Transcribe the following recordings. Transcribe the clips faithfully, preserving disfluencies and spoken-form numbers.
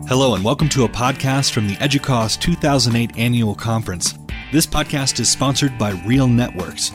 Hello and welcome to a podcast from the EDUCAUSE two thousand eight Annual Conference. This podcast is sponsored by Real Networks.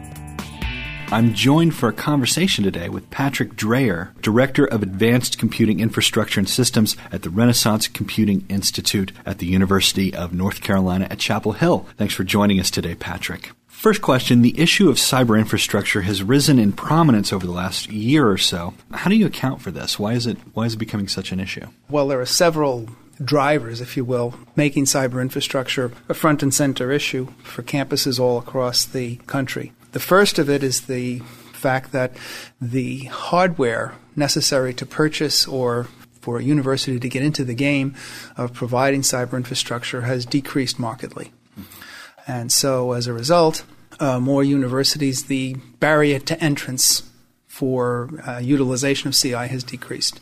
I'm joined for a conversation today with Patrick Dreyer, Director of Advanced Computing Infrastructure and Systems at the Renaissance Computing Institute at the University of North Carolina at Chapel Hill. Thanks for joining us today, Patrick. First question, the issue of cyber infrastructure has risen in prominence over the last year or so. How do you account for this? Why is it why is it becoming such an issue? Well, there are several drivers, if you will, making cyber infrastructure a front and center issue for campuses all across the country. The first of it is the fact that the hardware necessary to purchase or for a university to get into the game of providing cyber infrastructure has decreased markedly. And so as a result, uh, more universities, the barrier to entrance for uh, utilization of C I has decreased.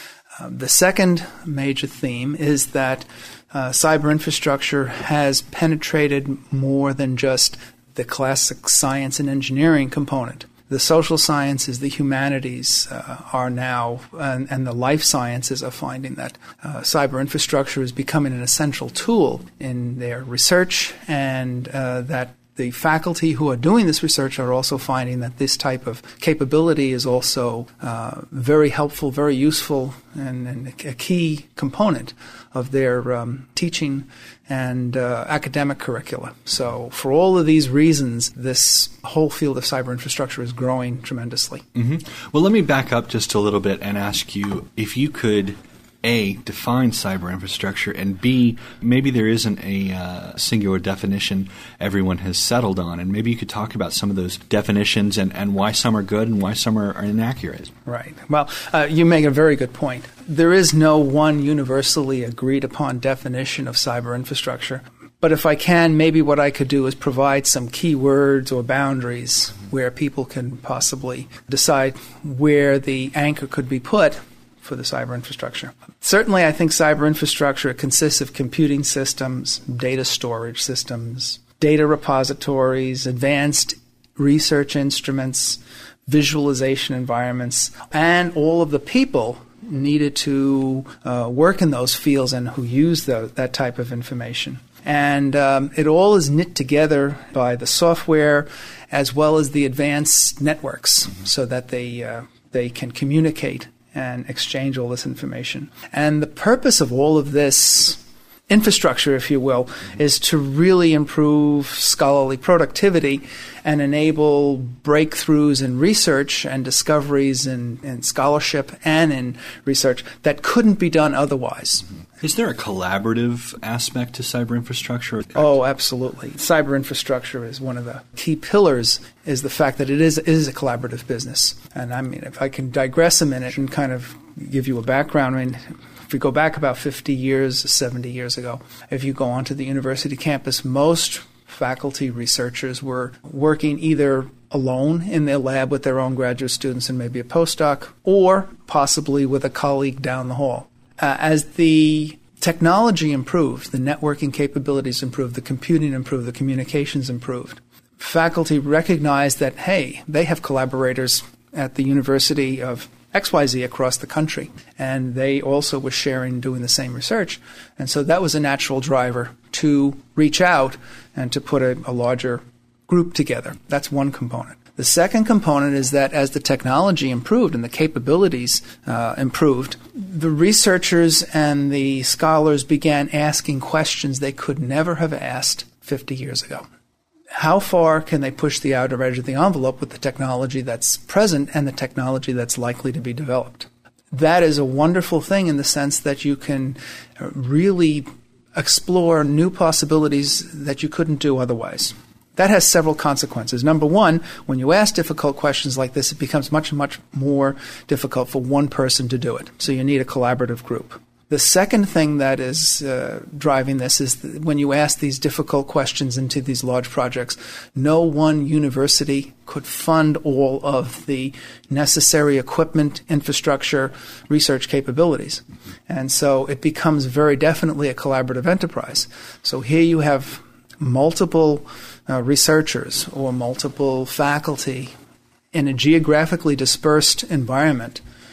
Um, the second major theme is that uh, cyber infrastructure has penetrated more than just the classic science and engineering component. The social sciences, the humanities uh, are now, and, and the life sciences are finding that uh, cyber infrastructure is becoming an essential tool in their research, and uh, that the faculty who are doing this research are also finding that this type of capability is also uh, very helpful, very useful, and, and a key component of their um, teaching and uh, academic curricula. So for all of these reasons, this whole field of cyber infrastructure is growing tremendously. Mm-hmm. Well, let me back up just a little bit and ask you if you could A, define cyber infrastructure, and B, maybe there isn't a uh, singular definition everyone has settled on, and maybe you could talk about some of those definitions and, and why some are good and why some are, are inaccurate. Right. Well, uh, you make a very good point. There is no one universally agreed upon definition of cyber infrastructure. But if I can, maybe what I could do is provide some key words or boundaries where people can possibly decide where the anchor could be put for the cyber infrastructure. Certainly, I think cyber infrastructure consists of computing systems, data storage systems, data repositories, advanced research instruments, visualization environments, and all of the people needed to uh, work in those fields and who use the, that type of information. And um, it all is knit together by the software as well as the advanced networks mm-hmm. so that they uh, they can communicate and exchange all this information. And the purpose of all of this infrastructure, if you will, mm-hmm. is to really improve scholarly productivity and enable breakthroughs in research and discoveries in, in scholarship and in research that couldn't be done otherwise. Mm-hmm. Is there a collaborative aspect to cyber infrastructure? Oh, absolutely. Cyber infrastructure is one of the key pillars, is the fact that it is, it is a collaborative business. And I mean, if I can digress a minute and kind of give you a background, I mean, if we go back about fifty years, seventy years ago, if you go onto the university campus, most faculty researchers were working either alone in their lab with their own graduate students and maybe a postdoc, or possibly with a colleague down the hall. Uh, as the technology improved, the networking capabilities improved, the computing improved, the communications improved, faculty recognized that, hey, they have collaborators at the University of X Y Z across the country, and they also were sharing, doing the same research. And so that was a natural driver to reach out and to put a, a larger group together. That's one component. The second component is that as the technology improved and the capabilities uh, improved, the researchers and the scholars began asking questions they could never have asked fifty years ago. How far can they push the outer edge of the envelope with the technology that's present and the technology that's likely to be developed? That is a wonderful thing in the sense that you can really explore new possibilities that you couldn't do otherwise. That has several consequences. Number one, when you ask difficult questions like this, it becomes much, much more difficult for one person to do it. So you need a collaborative group. The second thing that is uh, driving this is that when you ask these difficult questions into these large projects, no one university could fund all of the necessary equipment, infrastructure, research capabilities. And so it becomes very definitely a collaborative enterprise. So here you have multiple uh, researchers or multiple faculty in a geographically dispersed environment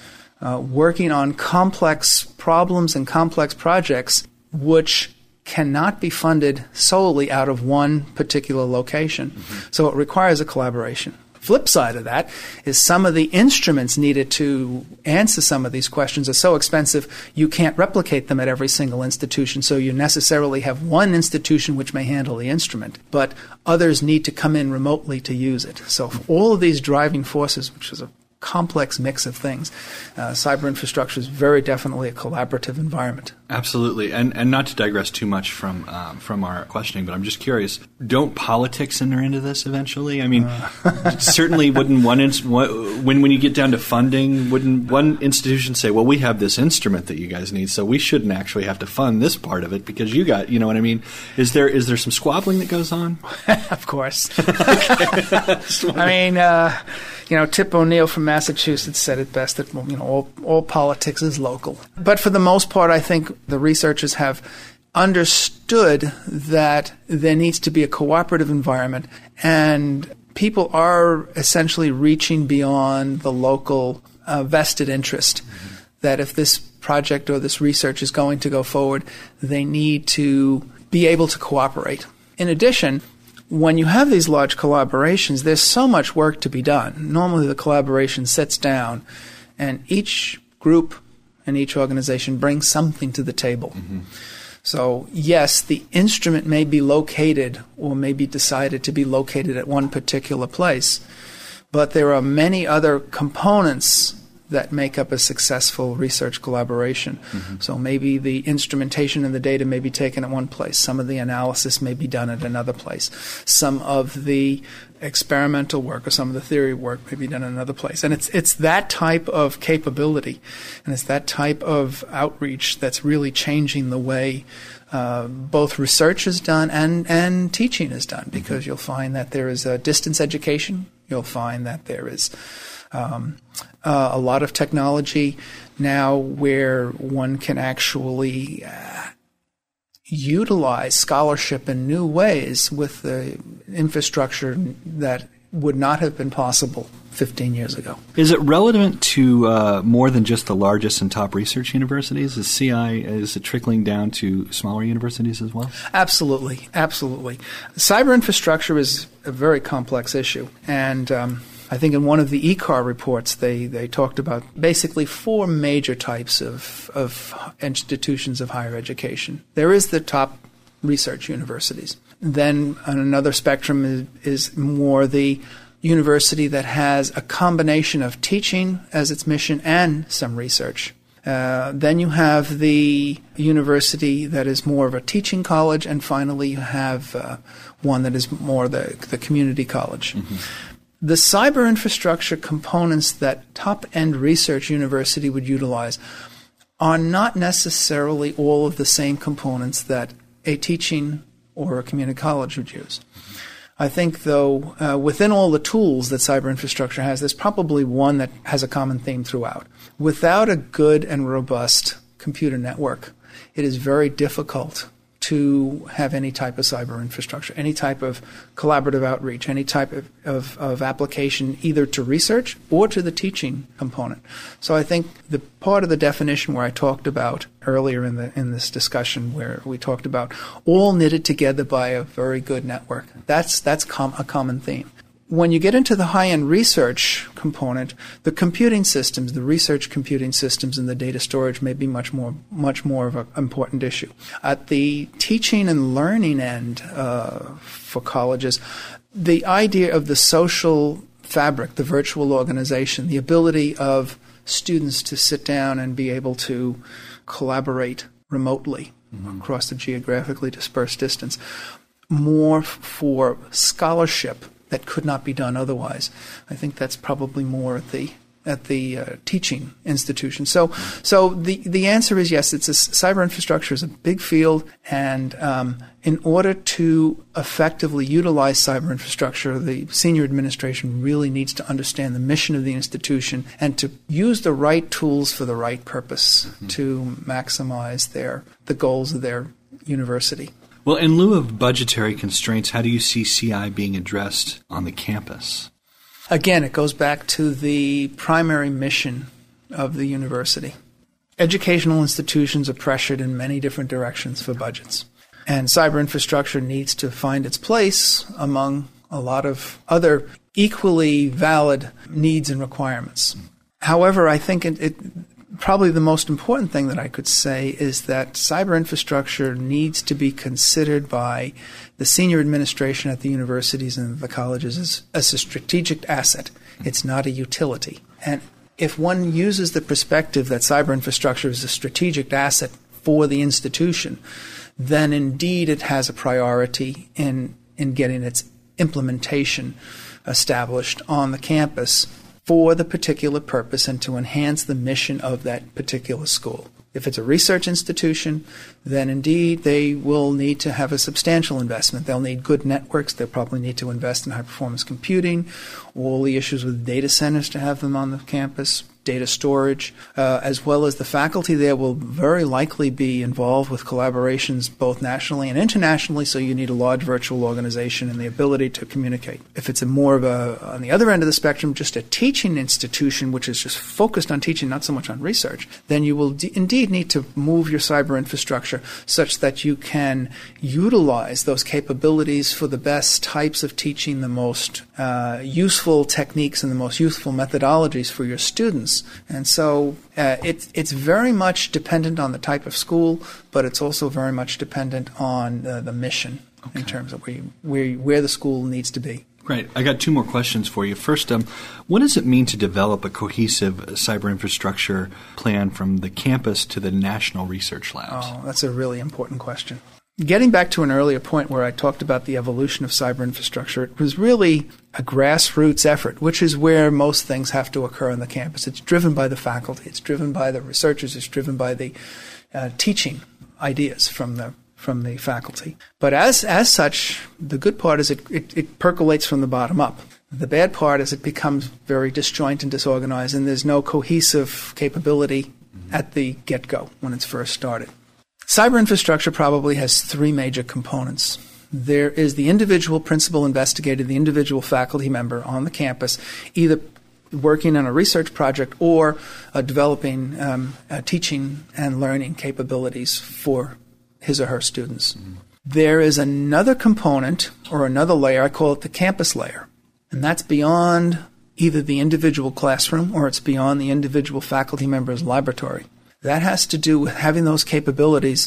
uh, working on complex problems and complex projects which cannot be funded solely out of one particular location. Mm-hmm. So it requires a collaboration. Flip side of that is some of the instruments needed to answer some of these questions are so expensive you can't replicate them at every single institution. So you necessarily have one institution which may handle the instrument, but others need to come in remotely to use it. So for all of these driving forces, which is a complex mix of things, uh, cyber infrastructure is very definitely a collaborative environment. Absolutely. And and not to digress too much from um, from our questioning, but I'm just curious, don't politics enter into this eventually? I mean, uh. certainly wouldn't one, inst- when when you get down to funding, wouldn't one institution say, well, we have this instrument that you guys need, so we shouldn't actually have to fund this part of it because you got, you know what I mean? Is there is there some squabbling that goes on? Of course. I mean, uh, you know, Tip O'Neill from Massachusetts said it best that, you know, all, all politics is local. But for the most part, I think the researchers have understood that there needs to be a cooperative environment, and people are essentially reaching beyond the local uh, vested interest. Mm-hmm. That if this project or this research is going to go forward, they need to be able to cooperate. In addition, when you have these large collaborations, there's so much work to be done. Normally the collaboration sits down and each group and each organization brings something to the table. Mm-hmm. So yes, the instrument may be located or may be decided to be located at one particular place, but there are many other components that make up a successful research collaboration. Mm-hmm. So maybe the instrumentation and the data may be taken at one place. Some of the analysis may be done at another place. Some of the experimental work or some of the theory work may be done at another place. And it's it's that type of capability and it's that type of outreach that's really changing the way uh, both research is done and, and teaching is done, because mm-hmm. you'll find that there is a distance education. You'll find that there is Um, uh, a lot of technology now where one can actually uh, utilize scholarship in new ways with the infrastructure that would not have been possible fifteen years ago. Is it relevant to uh, more than just the largest and top research universities? Is C I, is it trickling down to smaller universities as well? Absolutely, absolutely. Cyber infrastructure is a very complex issue, and um, I think in one of the E C A R reports, they, they talked about basically four major types of, of institutions of higher education. There is the top research universities. Then on another spectrum is, is more the university that has a combination of teaching as its mission and some research. Uh, then you have the university that is more of a teaching college, and finally you have uh, one that is more the, the community college. Mm-hmm. The cyber infrastructure components that top-end research university would utilize are not necessarily all of the same components that a teaching or a community college would use. I think, though, uh, within all the tools that cyber infrastructure has, there's probably one that has a common theme throughout. Without a good and robust computer network, it is very difficult to have any type of cyber infrastructure, any type of collaborative outreach, any type of, of, of application either to research or to the teaching component. So I think the part of the definition where I talked about earlier in the in this discussion, where we talked about all knitted together by a very good network, that's that's com- a common theme. When you get into the high-end research component, the computing systems, the research computing systems and the data storage may be much more much more of an important issue. At the teaching and learning end uh, for colleges, the idea of the social fabric, the virtual organization, the ability of students to sit down and be able to collaborate remotely mm-hmm. across the geographically dispersed distance, more for scholarship that could not be done otherwise. I think that's probably more at the at the uh, teaching institution. So, so the the answer is yes. It's a, cyber infrastructure is a big field, and um, in order to effectively utilize cyber infrastructure, the senior administration really needs to understand the mission of the institution and to use the right tools for the right purpose mm-hmm. to maximize their the goals of their university. Well, in lieu of budgetary constraints, how do you see C I being addressed on the campus? Again, it goes back to the primary mission of the university. Educational institutions are pressured in many different directions for budgets. And cyber infrastructure needs to find its place among a lot of other equally valid needs and requirements. However, I think it, it probably the most important thing that I could say is that cyber infrastructure needs to be considered by the senior administration at the universities and the colleges as, as a strategic asset. It's not a utility. And if one uses the perspective that cyber infrastructure is a strategic asset for the institution, then indeed it has a priority in, in getting its implementation established on the campus for the particular purpose and to enhance the mission of that particular school. If it's a research institution, then indeed they will need to have a substantial investment. They'll need good networks. They'll probably need to invest in high-performance computing, all the issues with data centers to have them on the campus, data storage, uh, as well as the faculty there will very likely be involved with collaborations both nationally and internationally, so you need a large virtual organization and the ability to communicate. If it's a more of a, on the other end of the spectrum, just a teaching institution which is just focused on teaching, not so much on research, then you will d- indeed need to move your cyber infrastructure such that you can utilize those capabilities for the best types of teaching, the most uh, useful techniques and the most useful methodologies for your students. And so uh, it, it's very much dependent on the type of school, but it's also very much dependent on uh, the mission okay. in terms of where, you, where, where the school needs to be. Great. I got two more questions for you. First, um, what does it mean to develop a cohesive cyber infrastructure plan from the campus to the national research labs? Oh, that's a really important question. Getting back to an earlier point where I talked about the evolution of cyber infrastructure, it was really a grassroots effort, which is where most things have to occur on the campus. It's driven by the faculty. It's driven by the researchers. It's driven by the uh, teaching ideas from the from the faculty. But as as such, the good part is it, it, it percolates from the bottom up. The bad part is it becomes very disjoint and disorganized, and there's no cohesive capability at the get-go when it's first started. Cyber infrastructure probably has three major components. There is the individual principal investigator, the individual faculty member on the campus, either working on a research project or uh, developing um, uh, teaching and learning capabilities for his or her students. Mm-hmm. There is another component or another layer, I call it the campus layer, and that's beyond either the individual classroom or it's beyond the individual faculty member's laboratory. That has to do with having those capabilities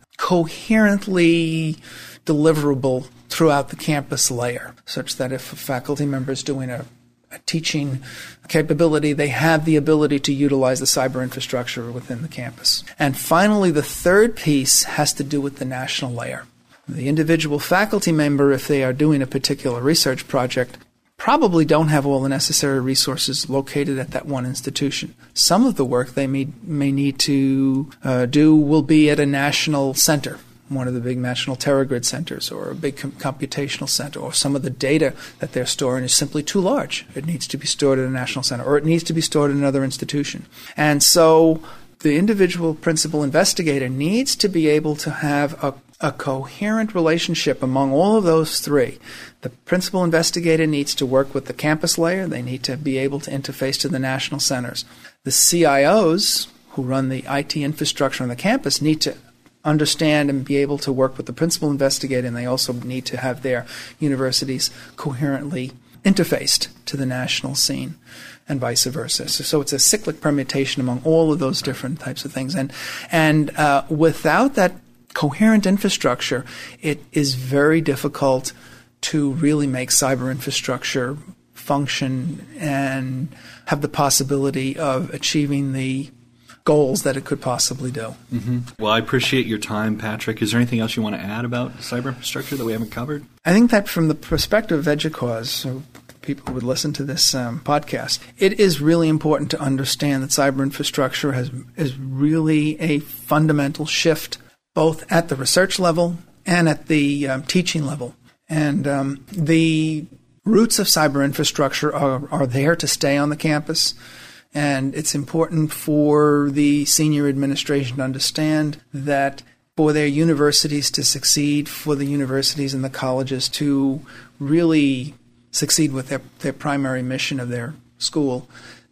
coherently deliverable throughout the campus layer, such that if a faculty member is doing a, a teaching capability, they have the ability to utilize the cyber infrastructure within the campus. And finally, the third piece has to do with the national layer. The individual faculty member, if they are doing a particular research project, probably don't have all the necessary resources located at that one institution. Some of the work they may, may need to uh, do will be at a national center, one of the big national TerraGrid centers, or a big com- computational center, or some of the data that they're storing is simply too large. It needs to be stored at a national center, or it needs to be stored in another institution. And so the individual principal investigator needs to be able to have a a coherent relationship among all of those three. The principal investigator needs to work with the campus layer. They need to be able to interface to the national centers. The C I Os, who run the I T infrastructure on the campus, need to understand and be able to work with the principal investigator, and they also need to have their universities coherently interfaced to the national scene, and vice versa. So, so it's a cyclic permutation among all of those different types of things. And, and uh, without that coherent infrastructure, it is very difficult to really make cyber infrastructure function and have the possibility of achieving the goals that it could possibly do. Mm-hmm. Well, I appreciate your time, Patrick. Is there anything else you want to add about cyber infrastructure that we haven't covered? I think that from the perspective of EDUCAUSE, so people who would listen to this um, podcast, it is really important to understand that cyber infrastructure has is really a fundamental shift both at the research level and at the um, teaching level. And um, the roots of cyber infrastructure are, are there to stay on the campus. And it's important for the senior administration to understand that for their universities to succeed, for the universities and the colleges to really succeed with their, their primary mission of their school,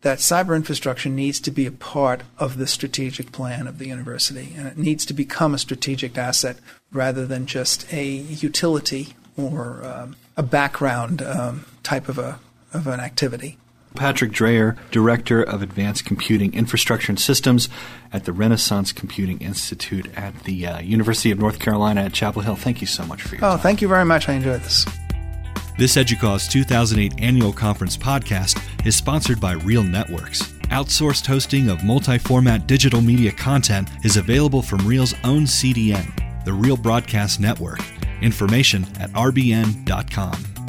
that cyber infrastructure needs to be a part of the strategic plan of the university, and it needs to become a strategic asset rather than just a utility or um, a background um, type of a of an activity. Patrick Dreyer, Director of Advanced Computing Infrastructure and Systems at the Renaissance Computing Institute at the uh, University of North Carolina at Chapel Hill. Thank you so much for your oh, time. Oh, thank you very much. I enjoyed this. This EDUCAUSE two thousand eight Annual Conference podcast is sponsored by Real Networks. Outsourced hosting of multi-format digital media content is available from Real's own C D N, the Real Broadcast Network. Information at r b n dot com.